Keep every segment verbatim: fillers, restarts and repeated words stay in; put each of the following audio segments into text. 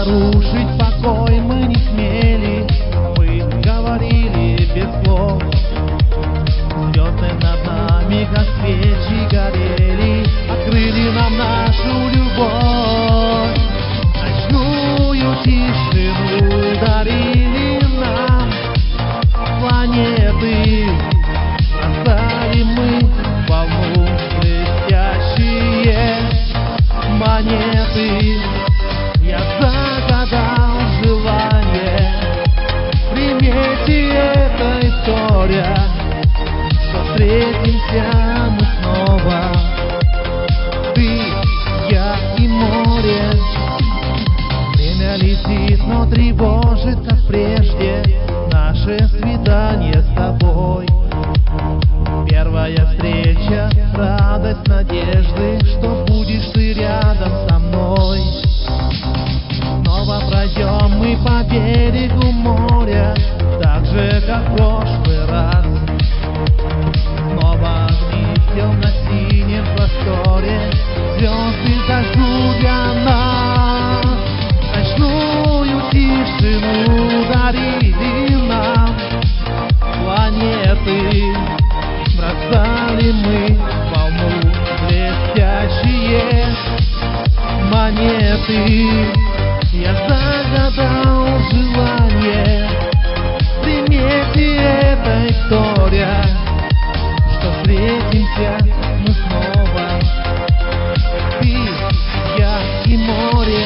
нарушить покой мы не смели. Мы говорили без слов. Звезды над нами, как свечи, горели, открыли нам нашу любовь. Ночную тишину дарили нам планеты. Бросали мы волну блестящие монеты. Я загадал желание, в примете эта история, что встретимся мы снова, ты, я и море. Время летит, но тревожит, как прежде, наше свидание с тобой. Первая встреча, радость, надежды, что будешь ты рядом со мной. Снова пройдем мы по берегу моря, так же, как в прошлый раз. Снова огни в темно-синем просторе, звезды зажгут для нас. Ночную тишину дарили нам планеты. Бросали мы волну блестящие монеты. Я загадал желание, в примете эта история, что встретимся мы снова, ты, я и море.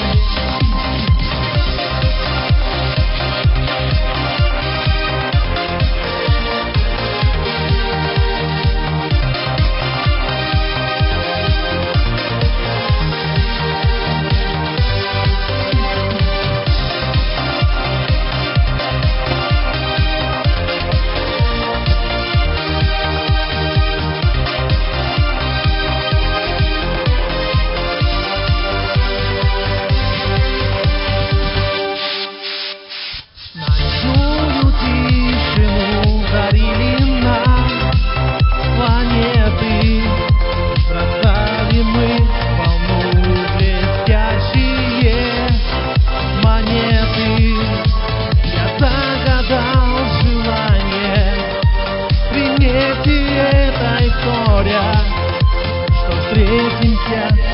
Что встретимся